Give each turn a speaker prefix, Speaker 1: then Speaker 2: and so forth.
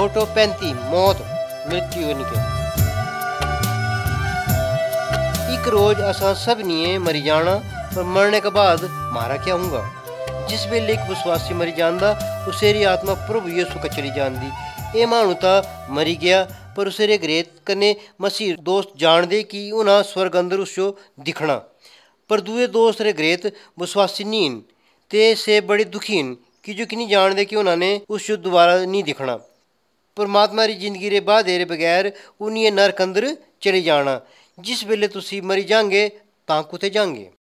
Speaker 1: Photo 35 मौत मृत्यु के एक रोज असा सब नहीं मरी जाना, पर मरने के बाद मारा क्या होगा। जिस वेले एक विश्वासी मरी जाता उसेरी आत्मा प्रभु यीशु का चली जाती। ये मानू ता मरी गया, पर उसेरे ग्रेत कने मसीह दोस्त जान दे कि उन्हें स्वर्ग अंदर उसको दिखना। पर दूए दोस्त रे ग्रेत विश्वासी नीन ते से बड़े दुखीन कि जो कि नहीं जान दे कि उन्होंने उसको दोबारा नहीं दिखना। परमात्मा री जिंदगी रे बाद रे बगैर उन्हें नरक अंदर चले जाना। जिस वेले तुसी मरी जाओगे तां कुते जाओगे।